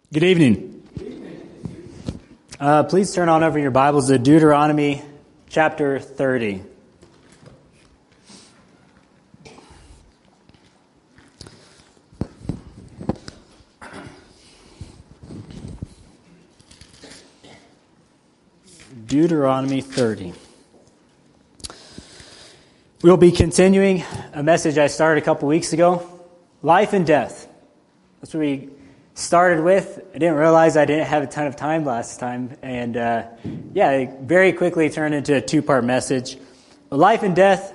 Good evening. Please turn on over your Bibles to Deuteronomy chapter 30. Deuteronomy 30. We'll be continuing a message I started a couple weeks ago, life and death. That's what we started with. I didn't realize I didn't have a ton of time last time, and it very quickly turned into a two-part message. But life and death.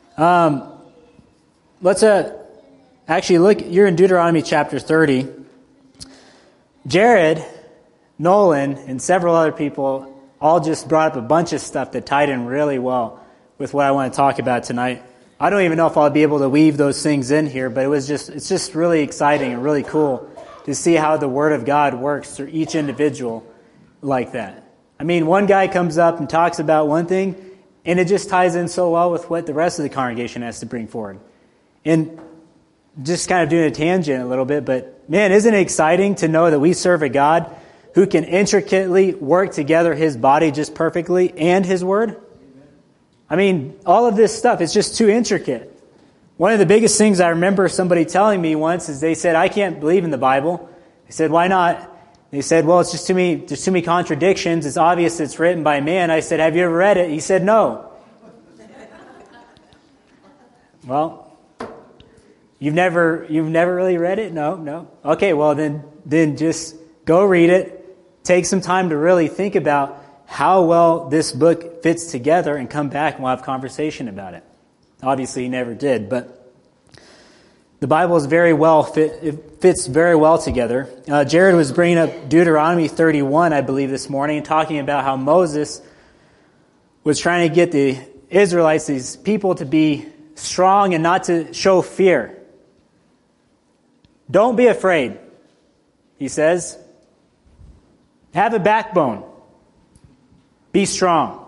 Let's actually look. You're in Deuteronomy chapter 30. Jared, Nolan, and several other people all just brought up a bunch of stuff that tied in really well with what I want to talk about tonight. I don't even know if I'll be able to weave those things in here, but it's just really exciting and really cool to see how the Word of God works through each individual like that. I mean, one guy comes up and talks about one thing, and it just ties in so well with what the rest of the congregation has to bring forward. And just kind of doing a tangent a little bit, but man, isn't it exciting to know that we serve a God who can intricately work together His body just perfectly and His Word? I mean, all of this stuff, it's just too intricate. One of the biggest things I remember somebody telling me once is they said, I can't believe in the Bible. I said, why not? They said, well, it's just there's too many contradictions. It's obvious it's written by man. I said, have you ever read it? He said, no. Well, you've never really read it? No. Okay, well, then just go read it. Take some time to really think about how well this book fits together and come back and we'll have conversation about it. Obviously, he never did, but the Bible is very well fit. It fits very well together. Jared was bringing up Deuteronomy 31, I believe, this morning, talking about how Moses was trying to get the Israelites, these people, to be strong and not to show fear. Don't be afraid, he says. Have a backbone. Be strong.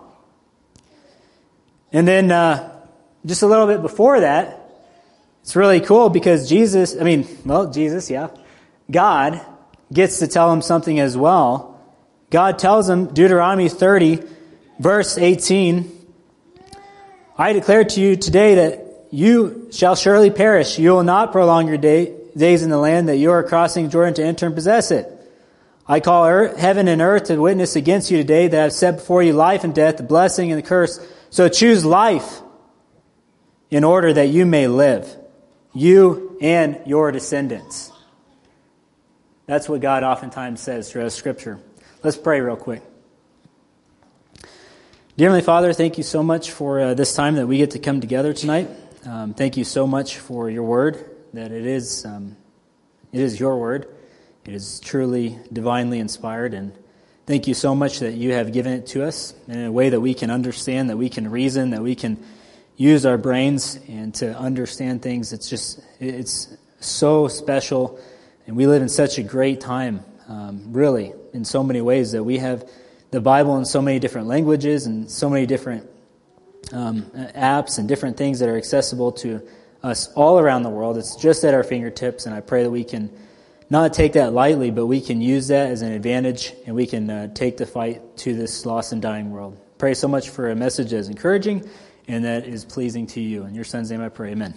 And then just a little bit before that, it's really cool because God gets to tell him something as well. God tells him, Deuteronomy 30, verse 18, I declare to you today that you shall surely perish. You will not prolong your days in the land that you are crossing Jordan to enter and possess it. I call heaven and earth to witness against you today that I have set before you life and death, the blessing and the curse. So choose life in order that you may live, you and your descendants. That's what God oftentimes says throughout Scripture. Let's pray real quick. Dear Heavenly Father, thank you so much for this time that we get to come together tonight. Thank you so much for your word, that it is your word. It is truly divinely inspired, and thank you so much that you have given it to us in a way that we can understand, that we can reason, that we can use our brains and to understand things. It's so special, and we live in such a great time, really, in so many ways, that we have the Bible in so many different languages and so many different apps and different things that are accessible to us all around the world. It's just at our fingertips, and I pray that we can not take that lightly, but we can use that as an advantage, and we can take the fight to this lost and dying world. Pray so much for a message that is encouraging and that is pleasing to you. In your Son's name I pray, amen.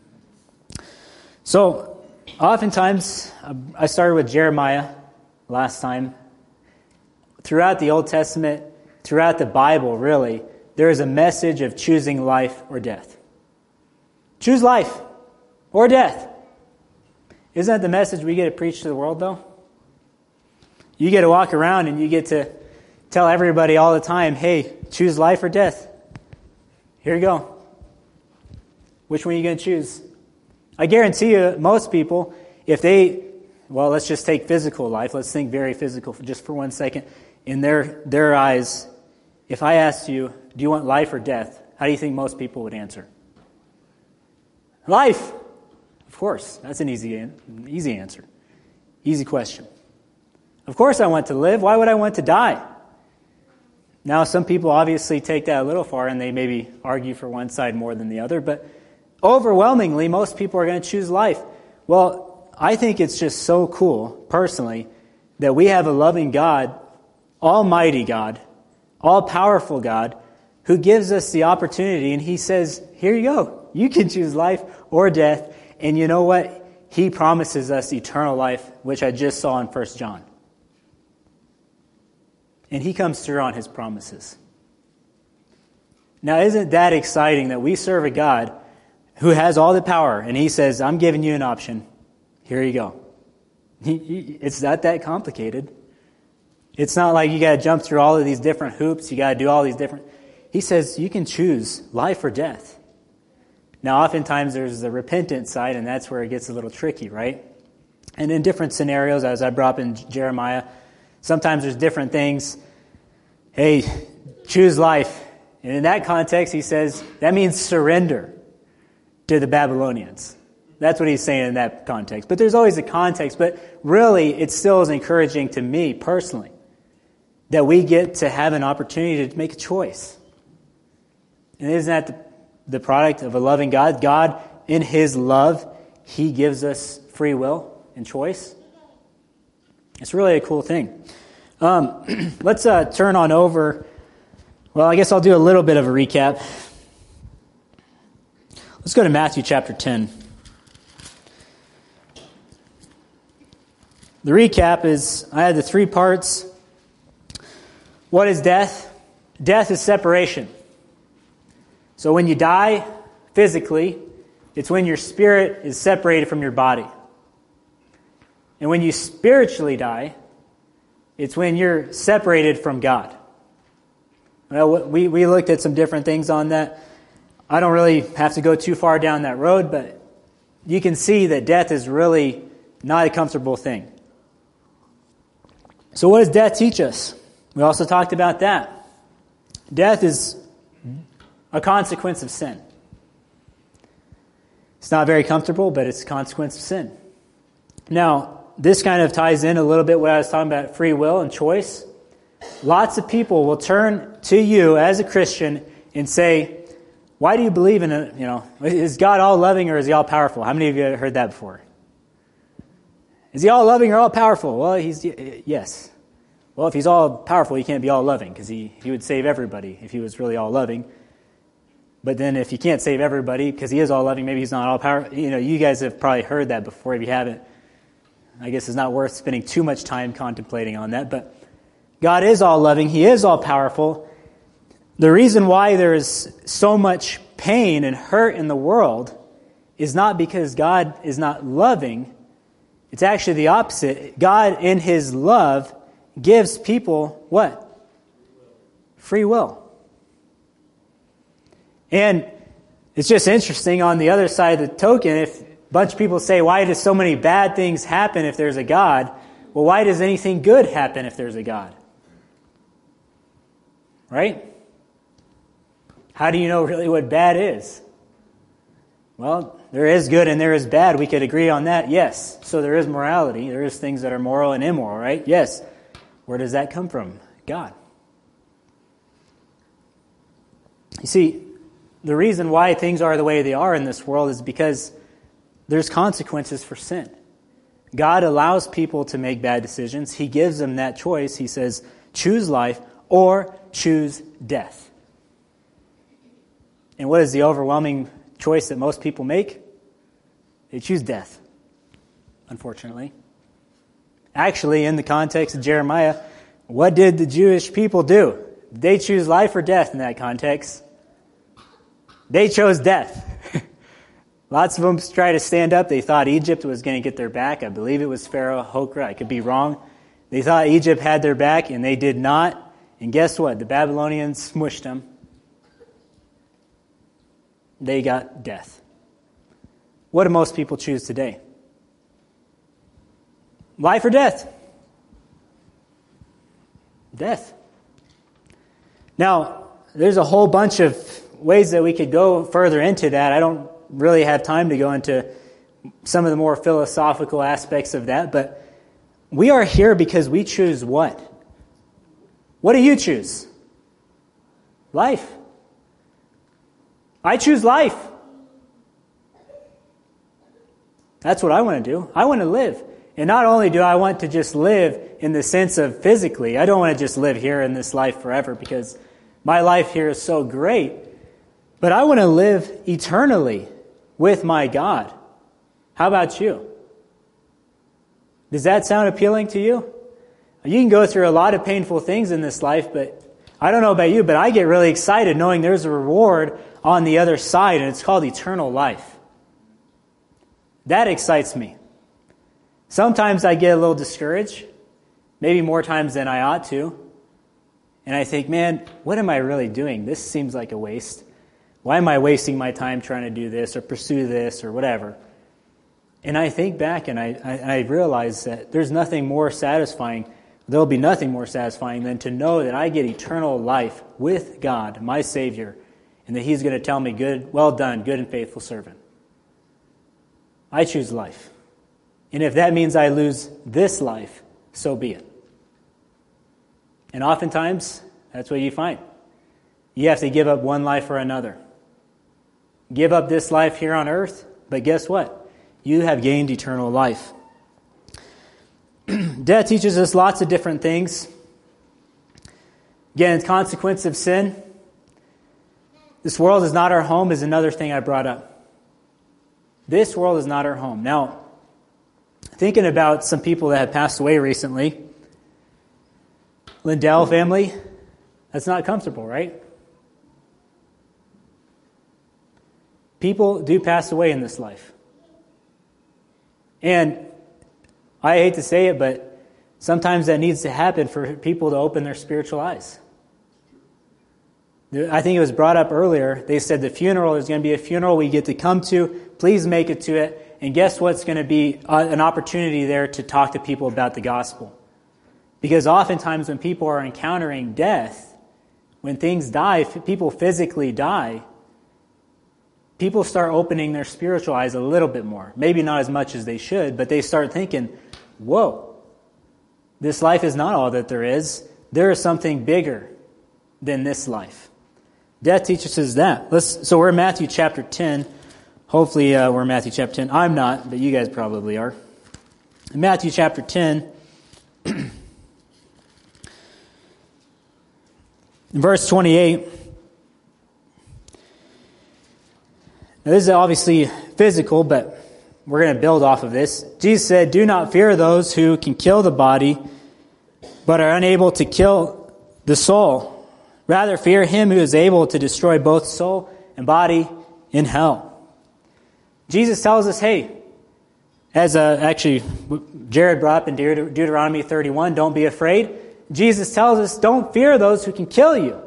So, oftentimes, I started with Jeremiah last time. Throughout the Old Testament, throughout the Bible, really, there is a message of choosing life or death. Choose life or death. Isn't that the message we get to preach to the world, though? You get to walk around and you get to tell everybody all the time, hey, choose life or death. Here you go. Which one are you going to choose? I guarantee you, most people, let's just take physical life. Let's think very physical just for 1 second. In their eyes, if I asked you, do you want life or death? How do you think most people would answer? Life. Of course, that's an easy answer. Easy question. Of course I want to live. Why would I want to die? Now, some people obviously take that a little far and they maybe argue for one side more than the other, but overwhelmingly, most people are going to choose life. Well, I think it's just so cool, personally, that we have a loving God, almighty God, all-powerful God, who gives us the opportunity, and he says, here you go. You can choose life or death, and you know what? He promises us eternal life, which I just saw in 1 John. And he comes through on his promises. Now, isn't that exciting that we serve a God who has all the power, and he says, I'm giving you an option. Here you go. It's not that complicated. It's not like you got to jump through all of these different hoops. You got to do all these different... He says you can choose life or death. Now, oftentimes there's the repentant side, and that's where it gets a little tricky, right? And in different scenarios, as I brought up in Jeremiah, sometimes there's different things. Hey, choose life. And in that context, he says, that means surrender to the Babylonians. That's what he's saying in that context. But there's always a context. But really, it still is encouraging to me personally that we get to have an opportunity to make a choice. And isn't that the product of a loving God? God, in his love, he gives us free will and choice. It's really a cool thing. Let's turn on over. Well, I guess I'll do a little bit of a recap. Let's go to Matthew chapter 10. The recap is, I had the 3 parts. What is death? Death is separation. So when you die physically, it's when your spirit is separated from your body. And when you spiritually die, it's when you're separated from God. Well, we looked at some different things on that. I don't really have to go too far down that road, but you can see that death is really not a comfortable thing. So what does death teach us? We also talked about that. Death is a consequence of sin. It's not very comfortable, but it's a consequence of sin. Now, this kind of ties in a little bit what I was talking about, free will and choice. Lots of people will turn to you as a Christian and say, why do you believe in it? Is God all loving or is he all powerful? How many of you have heard that before? Is he all loving or all powerful? Well, yes. Well, if he's all powerful, he can't be all loving because he would save everybody if he was really all loving. But then if he can't save everybody because he is all loving, maybe he's not all powerful. You guys have probably heard that before. If you haven't, I guess it's not worth spending too much time contemplating on that. But God is all loving. He is all powerful. The reason why there is so much pain and hurt in the world is not because God is not loving. It's actually the opposite. God, in his love, gives people what? Free will. And it's just interesting, on the other side of the token, if a bunch of people say, why does so many bad things happen if there's a God? Well, why does anything good happen if there's a God? Right? How do you know really what bad is? Well, there is good and there is bad. We could agree on that, yes. So there is morality. There is things that are moral and immoral, right? Yes. Where does that come from? God. You see, the reason why things are the way they are in this world is because there's consequences for sin. God allows people to make bad decisions. He gives them that choice. He says, choose life or choose death. And what is the overwhelming choice that most people make? They choose death, unfortunately. Actually, in the context of Jeremiah, what did the Jewish people do? Did they choose life or death in that context? They chose death. Lots of them tried to stand up. They thought Egypt was going to get their back. I believe it was Pharaoh Hokhra. I could be wrong. They thought Egypt had their back, and they did not. And guess what? The Babylonians smushed them. They got death. What do most people choose today? Life or death? Death. Now, there's a whole bunch of ways that we could go further into that. I don't really have time to go into some of the more philosophical aspects of that, but we are here because we choose what? What do you choose? Life. I choose life. That's what I want to do. I want to live. And not only do I want to just live in the sense of physically, I don't want to just live here in this life forever because my life here is so great, but I want to live eternally with my God. How about you? Does that sound appealing to you? You can go through a lot of painful things in this life, but I don't know about you, but I get really excited knowing there's a reward on the other side, and it's called eternal life. That excites me. Sometimes I get a little discouraged, maybe more times than I ought to, and I think, man, what am I really doing? This seems like a waste. Why am I wasting my time trying to do this or pursue this or whatever? And I think back and I realize that there's nothing more satisfying. There'll be nothing more satisfying than to know that I get eternal life with God, my Savior, and that He's going to tell me, good, well done, good and faithful servant. I choose life. And if that means I lose this life, so be it. And oftentimes, that's what you find. You have to give up one life for another. Give up this life here on earth, but guess what? You have gained eternal life. Death teaches us lots of different things. Again, consequence of sin. This world is not our home is another thing I brought up. This world is not our home. Now, thinking about some people that have passed away recently, Lindell family, that's not comfortable, right? People do pass away in this life. And I hate to say it, but sometimes that needs to happen for people to open their spiritual eyes. I think it was brought up earlier. They said the funeral is going to be a funeral we get to come to. Please make it to it. And guess what's going to be an opportunity there to talk to people about the gospel. Because oftentimes when people are encountering death, when things die, people physically die, people start opening their spiritual eyes a little bit more. Maybe not as much as they should, but they start thinking, whoa, this life is not all that there is. There is something bigger than this life. Death teaches us that. So we're in Matthew chapter 10. Hopefully we're in Matthew chapter 10. I'm not, but you guys probably are. In Matthew chapter 10, in verse 28, now this is obviously physical, but we're going to build off of this. Jesus said, "Do not fear those who can kill the body, but are unable to kill the soul. Rather fear him who is able to destroy both soul and body in hell." Jesus tells us, hey, as actually Jared brought up in Deuteronomy 31, don't be afraid. Jesus tells us, don't fear those who can kill you.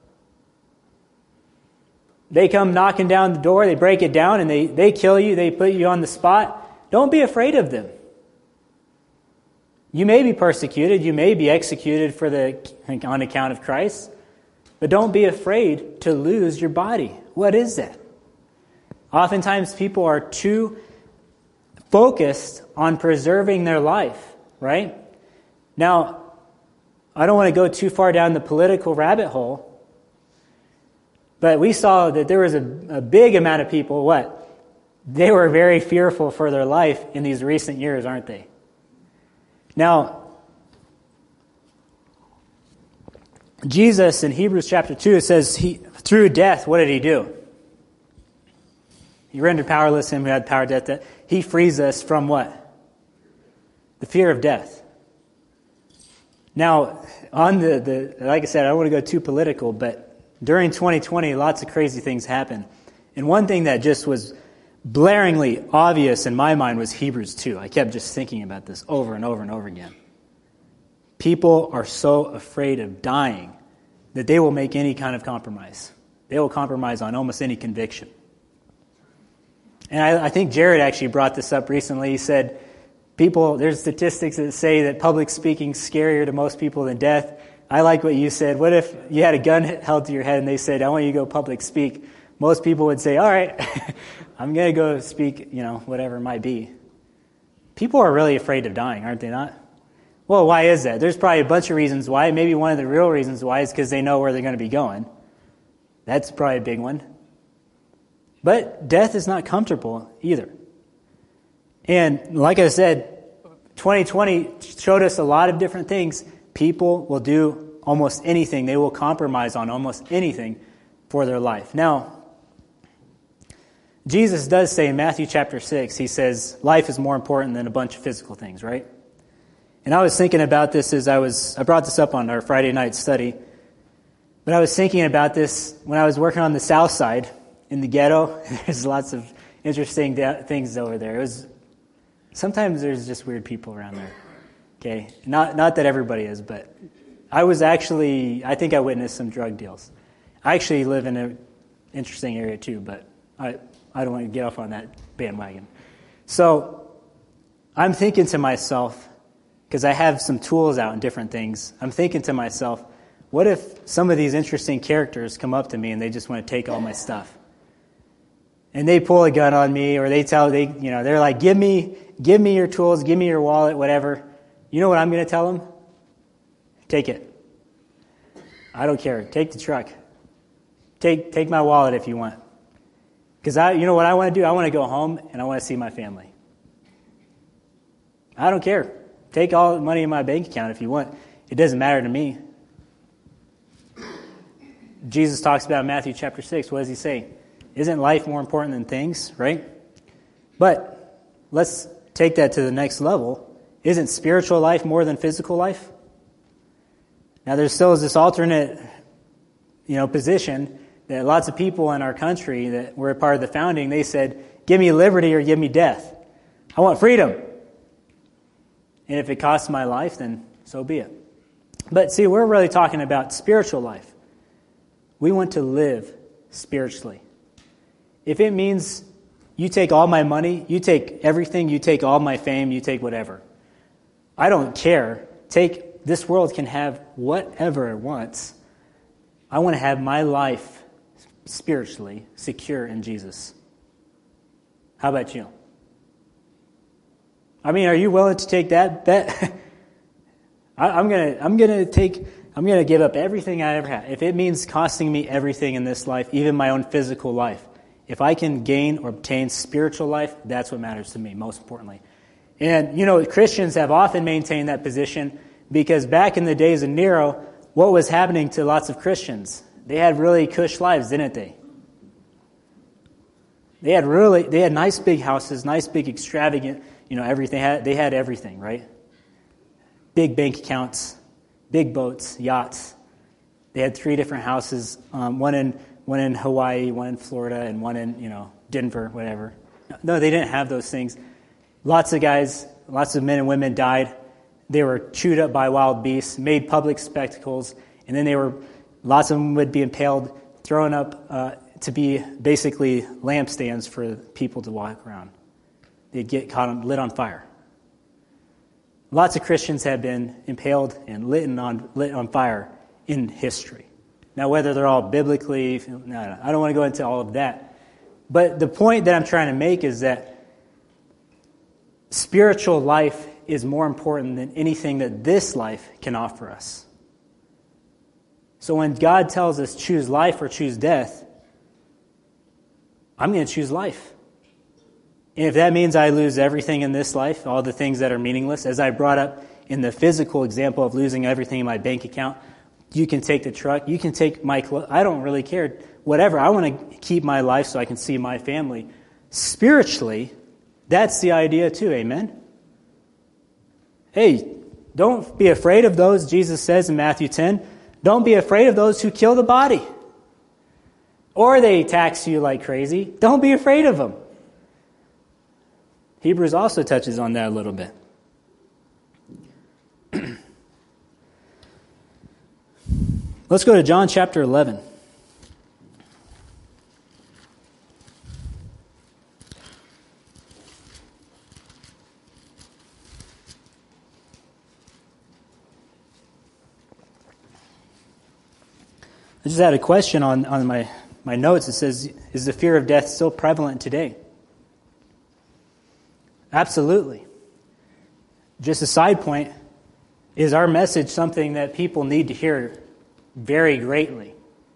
They come knocking down the door, they break it down, and they kill you, they put you on the spot. Don't be afraid of them. You may be persecuted, you may be executed on account of Christ, but don't be afraid to lose your body. What is that? Oftentimes people are too focused on preserving their life, right? Now, I don't want to go too far down the political rabbit hole, but we saw that there was a big amount of people, they were very fearful for their life in these recent years, aren't they? Now, Jesus in Hebrews chapter 2, it says, through death, what did he do? He rendered powerless him who had power to death. He frees us from what? The fear of death. Now, on like I said, I don't want to go too political, but during 2020, lots of crazy things happened. And one thing that just was blaringly obvious in my mind was Hebrews 2. I kept just thinking about this over and over and over again. People are so afraid of dying that they will make any kind of compromise. They will compromise on almost any conviction. And I think Jared actually brought this up recently. He said, there's statistics that say that public speaking is scarier to most people than death. I like what you said. What if you had a gun held to your head and they said, I want you to go public speak? Most people would say, all right, I'm going to go speak, whatever it might be. People are really afraid of dying, aren't they not? Well, why is that? There's probably a bunch of reasons why. Maybe one of the real reasons why is because they know where they're going to be going. That's probably a big one. But death is not comfortable either. And like I said, 2020 showed us a lot of different things. People will do almost anything. They will compromise on almost anything for their life. Now, Jesus does say in Matthew chapter 6, he says, life is more important than a bunch of physical things, right? And I was thinking about this as I brought this up on our Friday night study, but I was thinking about this when I was working on the south side in the ghetto. There's lots of interesting things over there. Sometimes there's just weird people around there. Okay, not that everybody is, but I think I witnessed some drug deals. I actually live in an interesting area too, but I don't want to get off on that bandwagon. So I'm thinking to myself, because I have some tools out and different things, I'm thinking to myself, what if some of these interesting characters come up to me and they just want to take all my stuff? And they pull a gun on me, or they're like, give me your tools, give me your wallet, whatever. You know what I'm going to tell them? Take it. I don't care. Take the truck. Take my wallet if you want. Because you know what I want to do? I want to go home and I want to see my family. I don't care. Take all the money in my bank account if you want. It doesn't matter to me. Jesus talks about Matthew chapter 6. What does he say? Isn't life more important than things, right? But let's take that to the next level. Isn't spiritual life more than physical life? Now, there still is this alternate, position that lots of people in our country that were a part of the founding, they said, give me liberty or give me death. I want freedom. And if it costs my life, then so be it. But see, we're really talking about spiritual life. We want to live spiritually. If it means you take all my money, you take everything, you take all my fame, you take whatever. I don't care. This world can have whatever it wants. I want to have my life spiritually secure in Jesus. How about you? I mean, are you willing to take that bet? I'm gonna give up everything I ever had. If it means costing me everything in this life, even my own physical life, if I can gain or obtain spiritual life, that's what matters to me, most importantly. And, Christians have often maintained that position because back in the days of Nero, what was happening to lots of Christians? They had really cush lives, didn't they? They had nice big houses, nice big extravagant, everything. They had everything, right? Big bank accounts, big boats, yachts. They had 3 different houses, one in Hawaii, one in Florida, and one in, Denver, whatever. No, they didn't have those things. Lots of guys, lots of men and women died. They were chewed up by wild beasts, made public spectacles, and then lots of them would be impaled, thrown up to be basically lampstands for people to walk around. They'd get lit on fire. Lots of Christians have been impaled and lit on fire in history. Now, whether they're all biblically, I don't want to go into all of that. But the point that I'm trying to make is that spiritual life is more important than anything that this life can offer us. So when God tells us choose life or choose death, I'm going to choose life. And if that means I lose everything in this life, all the things that are meaningless, as I brought up in the physical example of losing everything in my bank account, you can take the truck, you can take my clothes, I don't really care. Whatever, I want to keep my life so I can see my family. Spiritually, that's the idea too, amen? Hey, don't be afraid of those, Jesus says in Matthew 10. Don't be afraid of those who kill the body. Or they tax you like crazy. Don't be afraid of them. Hebrews also touches on that a little bit. Let's go to John chapter 11. I just had a question on my notes. It says, is the fear of death still prevalent today? Absolutely. Just a side point, is our message something that people need to hear very greatly?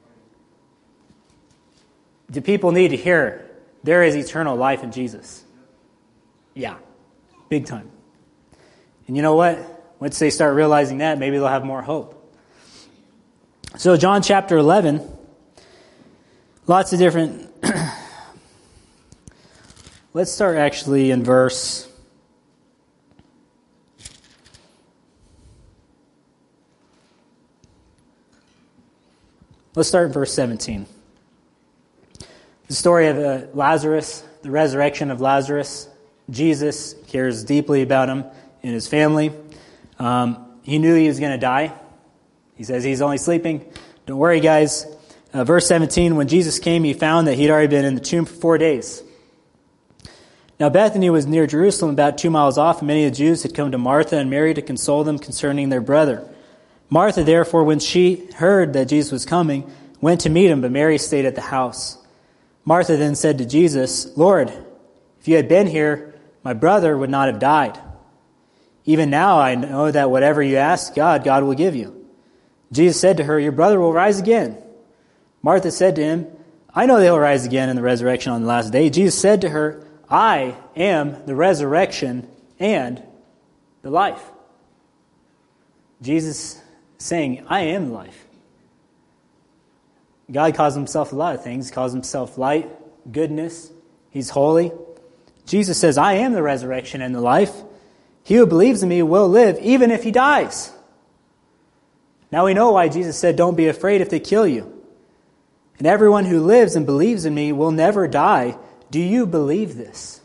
Do people need to hear there is eternal life in Jesus? Yeah, big time. And you know what? Once they start realizing that, maybe they'll have more hope. So John chapter 11, lots of different... Let's start actually in verse... Let's start in verse 17. The story of Lazarus, the resurrection of Lazarus. Jesus cares deeply about him and his family. He knew he was going to die. He says he's only sleeping. Don't worry, guys. Verse 17, when Jesus came, he found that he'd already been in the tomb for 4 days. Now Bethany was near Jerusalem, about 2 miles off, and many of the Jews had come to Martha and Mary to console them concerning their brother. Martha, therefore, when she heard that Jesus was coming, went to meet him, but Mary stayed at the house. Martha then said to Jesus, Lord, if you had been here, my brother would not have died. Even now I know that whatever you ask God, God will give you. Jesus said to her, your brother will rise again. Martha said to him, I know they will rise again in the resurrection on the last day. Jesus said to her, I am the resurrection and the life. Jesus saying, I am life. God calls himself a lot of things. He calls himself light, goodness. He's holy. Jesus says, I am the resurrection and the life. He who believes in me will live even if he dies. Now we know why Jesus said, don't be afraid if they kill you. And everyone who lives and believes in me will never die. Do you believe this?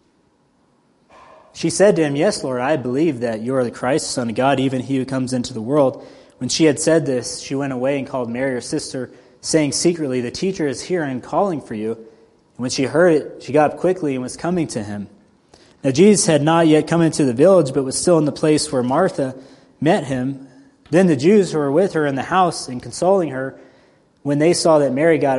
She said to him, yes, Lord, I believe that you are the Christ, Son of God, even he who comes into the world. When she had said this, she went away and called Mary, her sister, saying secretly, the teacher is here and calling for you. And when she heard it, she got up quickly and was coming to him. Now Jesus had not yet come into the village, but was still in the place where Martha met him. Then the Jews who were with her in the house and consoling her, when they saw that Mary got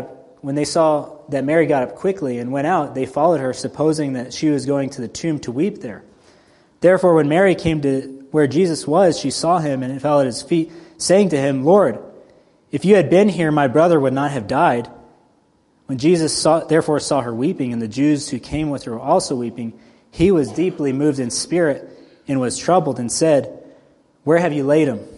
up quickly and went out, they followed her, supposing that she was going to the tomb to weep there. Therefore, when Mary came to where Jesus was, she saw him and fell at his feet, saying to him, Lord, if you had been here, my brother would not have died. When Jesus therefore saw her weeping, and the Jews who came with her were also weeping, he was deeply moved in spirit and was troubled and said, where have you laid him?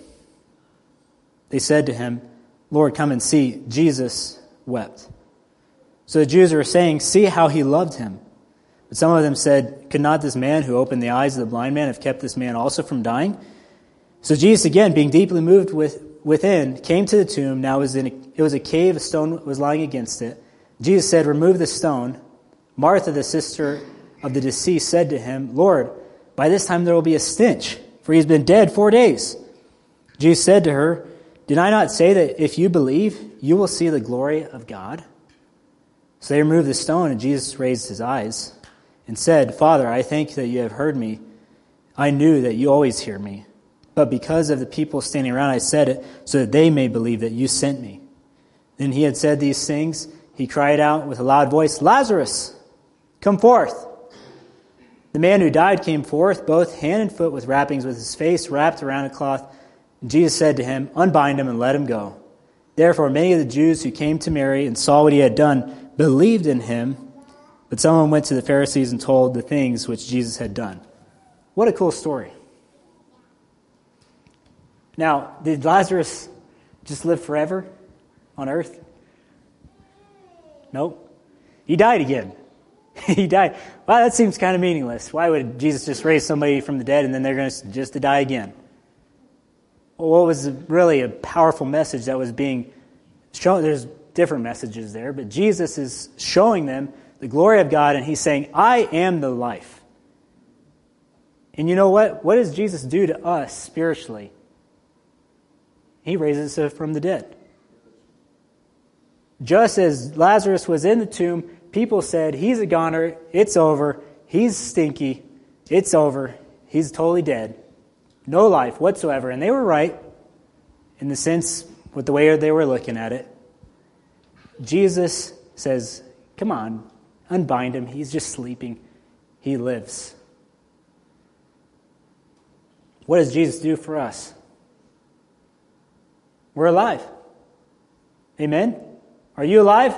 They said to him, Lord, come and see. Jesus wept. So the Jews were saying, see how he loved him. But some of them said, could not this man who opened the eyes of the blind man have kept this man also from dying? So Jesus, again, being deeply moved within, came to the tomb. Now it was a cave, a stone was lying against it. Jesus said, remove the stone. Martha, the sister of the deceased, said to him, Lord, by this time there will be a stench, for he has been dead 4 days. Jesus said to her, did I not say that if you believe, you will see the glory of God? So they removed the stone, and Jesus raised his eyes and said, Father, I thank you that you have heard me. I knew that you always hear me. But because of the people standing around, I said it so that they may believe that you sent me. Then he had said these things. He cried out with a loud voice, Lazarus, come forth. The man who died came forth, both hand and foot with wrappings, with his face wrapped around a cloth. And Jesus said to him, unbind him and let him go. Therefore many of the Jews who came to Mary and saw what he had done believed in him. But someone went to the Pharisees and told the things which Jesus had done. What a cool story. Now, did Lazarus just live forever on earth? Nope. He died again. He died. Wow, that seems kind of meaningless. Why would Jesus just raise somebody from the dead and then they're going to just to die again? Well, what was really a powerful message that was being shown? There's different messages there, but Jesus is showing them the glory of God, and he's saying, I am the life. And you know what? What does Jesus do to us spiritually? He raises us from the dead. Just as Lazarus was in the tomb, people said, he's a goner, it's over, he's stinky, it's over, he's totally dead. No life whatsoever. And they were right in the sense with the way they were looking at it. Jesus says, come on, unbind him. He's just sleeping. He lives. What does Jesus do for us? We're alive. Amen? Are you alive?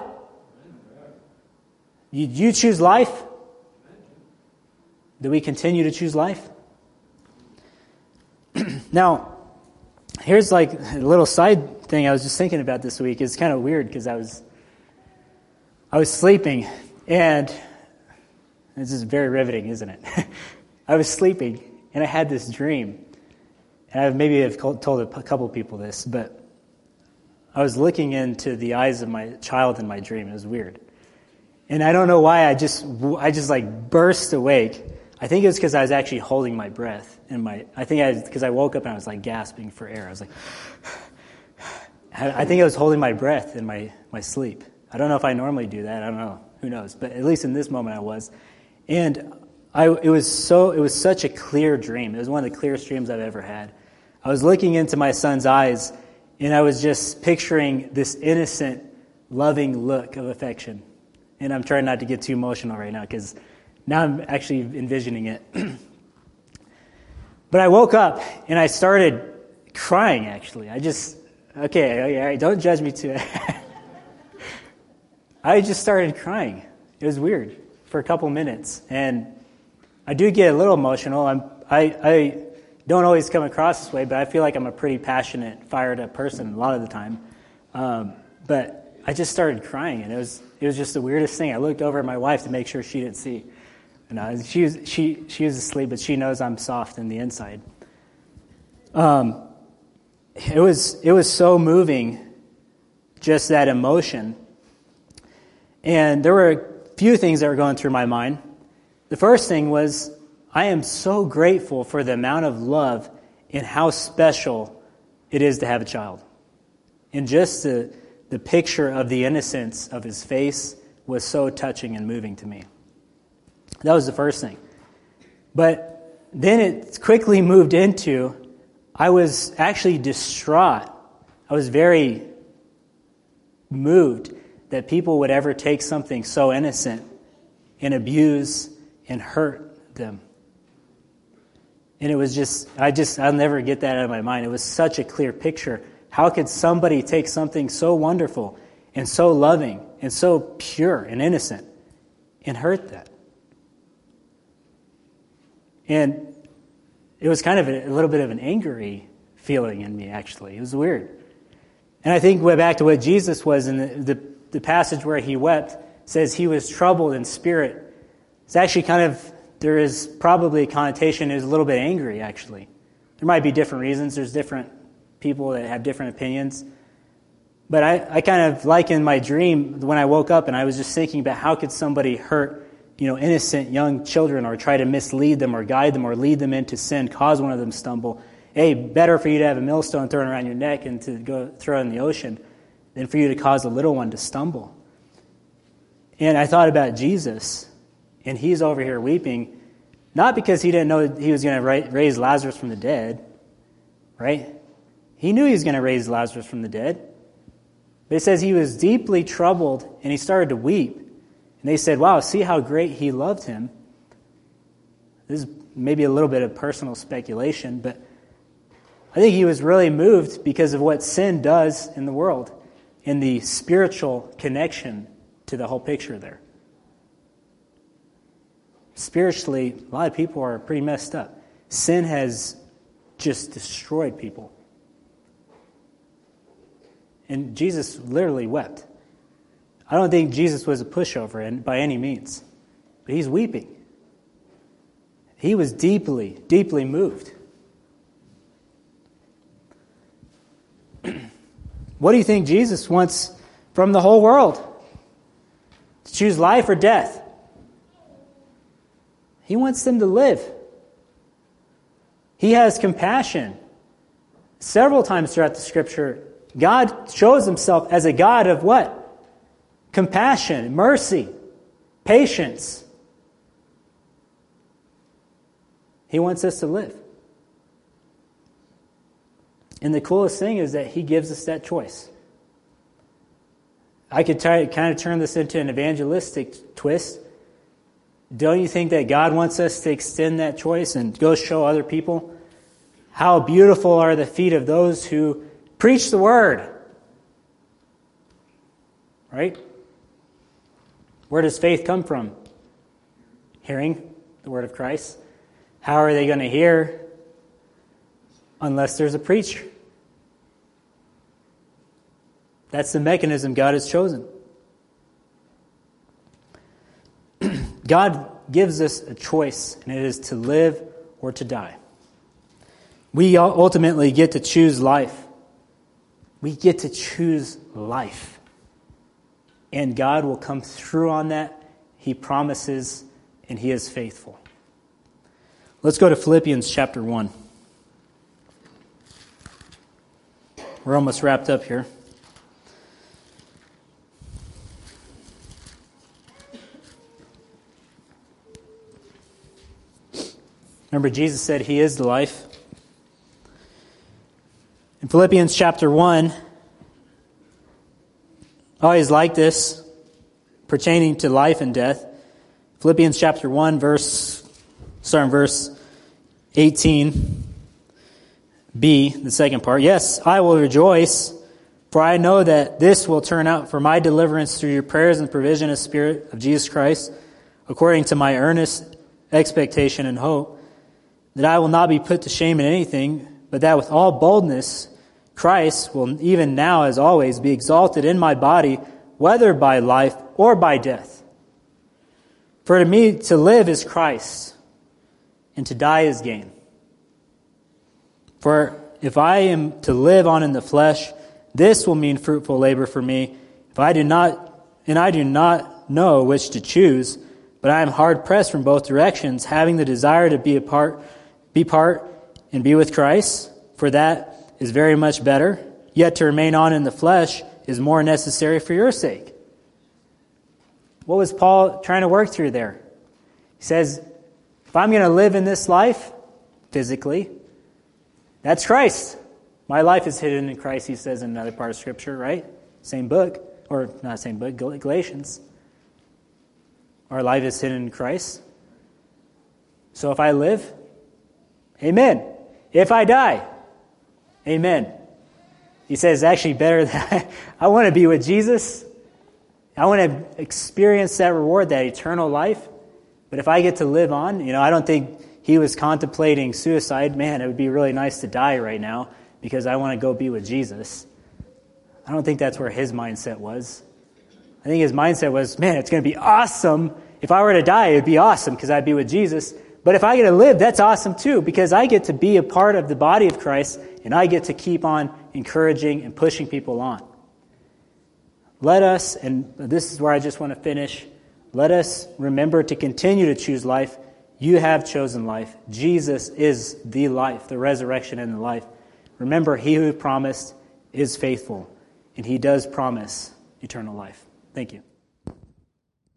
You choose life? Do we continue to choose life? Now, here's like a little side thing I was just thinking about this week. It's kind of weird because I was sleeping, and this is very riveting, isn't it? I was sleeping, and I had this dream. And I've told a couple people this, but I was looking into the eyes of my child in my dream. It was weird. And I don't know why I just like burst awake. I think it was because I was actually holding my breath because I woke up and I was like gasping for air. I was like, I think I was holding my breath in my sleep. I don't know if I normally do that. I don't know. Who knows? But at least in this moment I was. And it was such a clear dream. It was one of the clearest dreams I've ever had. I was looking into my son's eyes, and I was just picturing this innocent, loving look of affection. And I'm trying not to get too emotional right now because now I'm actually envisioning it. But I woke up, and I started crying, actually. Okay, don't judge me too. I just started crying. It was weird for a couple minutes. And I do get a little emotional. I don't always come across this way, but I feel like I'm a pretty passionate, fired-up person a lot of the time. But I just started crying, and it was just the weirdest thing. I looked over at my wife to make sure she didn't see. And she was asleep, but she knows I'm soft in the inside. It was so moving, just that emotion. And there were a few things that were going through my mind. The first thing was, I am so grateful for the amount of love and how special it is to have a child. And just the picture of the innocence of his face was so touching and moving to me. That was the first thing. But then it quickly moved into, I was actually distraught. I was very moved that people would ever take something so innocent and abuse and hurt them. And it was just, I'll never get that out of my mind. It was such a clear picture. How could somebody take something so wonderful and so loving and so pure and innocent and hurt that? And it was kind of a little bit of an angry feeling in me, actually. It was weird. And I think way back to what Jesus was in the passage where he wept, says he was troubled in spirit. It's actually there is probably a connotation, is a little bit angry, actually. There might be different reasons. There's different people that have different opinions. But I kind of, like in my dream, when I woke up and I was just thinking about how could somebody hurt, innocent young children or try to mislead them or guide them or lead them into sin, cause one of them stumble. Hey, better for you to have a millstone thrown around your neck and to go throw it in the ocean than for you to cause a little one to stumble. And I thought about Jesus, and he's over here weeping, not because he didn't know he was going to raise Lazarus from the dead, right? He knew he was going to raise Lazarus from the dead. But it says he was deeply troubled, and he started to weep. And they said, wow, see how great he loved him. This is maybe a little bit of personal speculation, but I think he was really moved because of what sin does in the world and the spiritual connection to the whole picture there. Spiritually, a lot of people are pretty messed up. Sin has just destroyed people. And Jesus literally wept. I don't think Jesus was a pushover by any means, but he's weeping. He was deeply, deeply moved. What do you think Jesus wants from the whole world? To choose life or death? He wants them to live. He has compassion. Several times throughout the Scripture, God shows himself as a God of what? Compassion, mercy, patience. He wants us to live. And the coolest thing is that he gives us that choice. I could kind of turn this into an evangelistic twist. Don't you think that God wants us to extend that choice and go show other people how beautiful are the feet of those who preach the word? Right? Where does faith come from? Hearing the word of Christ. How are they going to hear? unless there's a preacher. That's the mechanism God has chosen. God gives us a choice, and it is to live or to die. We ultimately get to choose life. We get to choose life. And God will come through on that. He promises, and He is faithful. Let's go to Philippians chapter 1. We're almost wrapped up here. Remember, Jesus said He is the life. In Philippians chapter 1, I always like this, pertaining to life and death. Philippians chapter 1, verse 18b, the second part. Yes, I will rejoice, for I know that this will turn out for my deliverance through your prayers and provision of Spirit of Jesus Christ, according to my earnest expectation and hope, that I will not be put to shame in anything, but that with all boldness Christ will even now, as always, be exalted in my body, whether by life or by death. For to me, to live is Christ, and to die is gain. For if I am to live on in the flesh, this will mean fruitful labor for me. If I do not know which to choose, but I am hard pressed from both directions, having the desire to be part and be with Christ, for that is very much better. Yet to remain on in the flesh is more necessary for your sake. What was Paul trying to work through there? He says, if I'm going to live in this life, physically, that's Christ. My life is hidden in Christ, he says in another part of Scripture, right? Same book, or not same book, Galatians. Our life is hidden in Christ. So if I live, amen. If I die, amen. He says it's actually better that I want to be with Jesus. I want to experience that reward, that eternal life. But if I get to live on, I don't think he was contemplating suicide. Man, it would be really nice to die right now because I want to go be with Jesus. I don't think that's where his mindset was. I think his mindset was, man, it's going to be awesome. If I were to die, it would be awesome because I'd be with Jesus. But if I get to live, that's awesome too, because I get to be a part of the body of Christ, and I get to keep on encouraging and pushing people on. Let us, and this is where I just want to finish, let us remember to continue to choose life. You have chosen life. Jesus is the life, the resurrection and the life. Remember, he who promised is faithful, and he does promise eternal life. Thank you.